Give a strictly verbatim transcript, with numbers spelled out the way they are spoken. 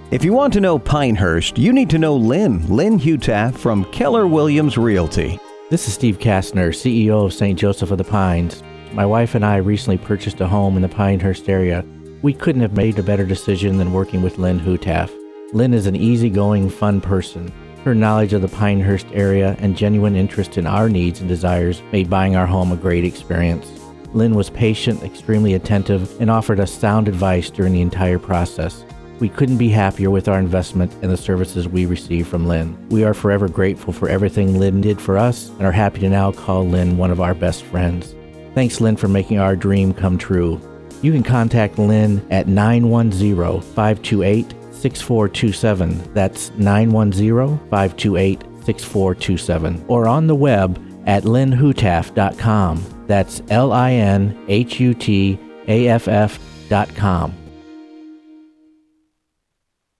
If you want to know Pinehurst, you need to know Lynn, Lynn Hutaff from Keller Williams Realty. This is Steve Kastner, C E O of Saint Joseph of the Pines. My wife and I recently purchased a home in the Pinehurst area. We couldn't have made a better decision than working with Lynn Hutaff. Lynn is an easygoing, fun person. Her knowledge of the Pinehurst area and genuine interest in our needs and desires made buying our home a great experience. Lynn was patient, extremely attentive, and offered us sound advice during the entire process. We couldn't be happier with our investment and the services we received from Lynn. We are forever grateful for everything Lynn did for us and are happy to now call Lynn one of our best friends. Thanks, Lynn, for making our dream come true. You can contact Lynn at nine one zero, five two eight, six four two seven. That's nine one zero, five two eight, six four two seven. Or on the web at lynn hutaff dot com. That's L I N H U T A F F dot com.